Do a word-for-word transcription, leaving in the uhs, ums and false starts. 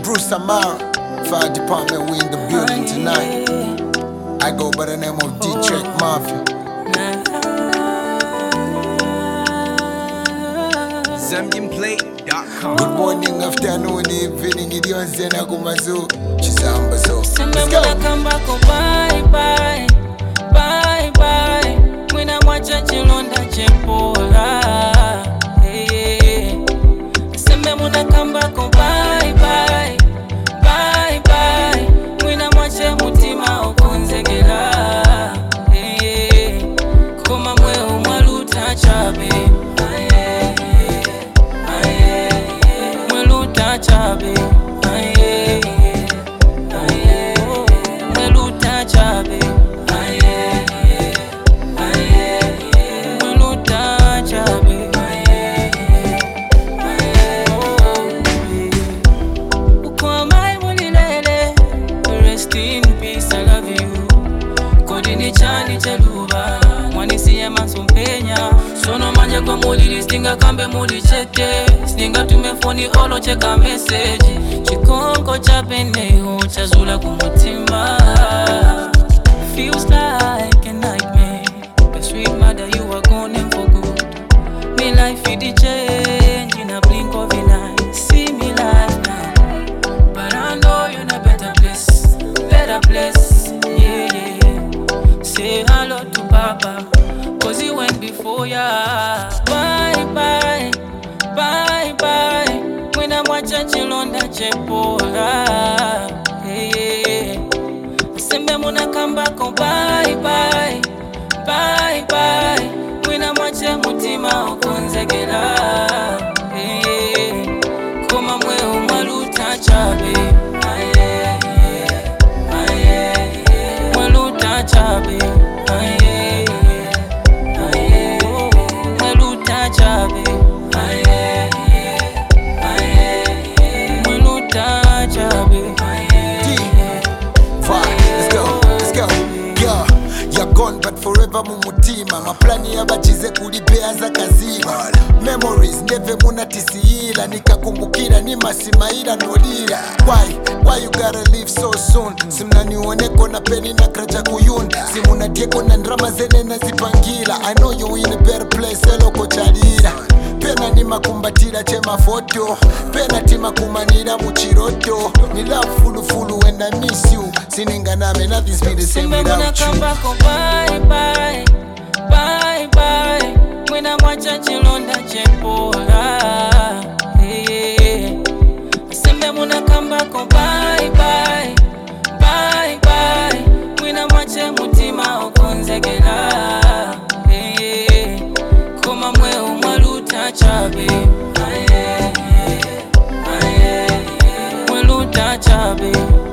Bruce Amara, Fire Department, we in the building tonight. I go by the name of D-Check Mafia. Zambian Plate dot com. Good morning, afternoon, evening, Gideon Zena Gumazu, Chisamba so. Let's go. Bye bye, bye bye. Mwina mwacha chilonda chepola. Sembe muna kambako bye bye, bye bye. Mwina mwacha mutima okonzegera. Koma mwe umwaluta chabe. Mwaluta chabe. Sono manja kwa muli stinga kambe muli chete stinga tumefoni olo cheka message chikonko cha peneho chazula kumutima. Feels like a nightmare, the sweet mother you are gone and for good. Me life it the change in a blink of an eye. See me life now, but I know you're in a better place, better place, yeah, yeah. Say hello to Papa, cause he went before ya. Bye bye, bye bye. When I'm watching chilonda chepola. Hey, sembe muna kambako bye bye, bye bye. When I'm watching mutima okonzegera. Hey, koma mwe umaluta chabe. Aye, aye, umaluta chabe. Aye. But forever mumutima maplani yabachize kulipea za kazima. Memories neve munatisiila nikakumbukira ni masimaira nolira. Why, why you gotta leave so soon? Simnanioneko na peni na kracha kuyun. Simunatieko na ndrama zene na zipangila. I know you in a better place, eloko chalira. Pena ni makumbatira chema foto, pena tima kumanira muchiroto. Ni love fulu fulu and I miss you. Sininga name, nothing's be the same without you. Bye bye, bye bye. Mwina mwacha chilonda chepola. Sembe muna kambako bye bye, bye bye. Mwina mwacha mutima okonzegera. Koma mwe umwaluta chabe. Mwaluta chabe.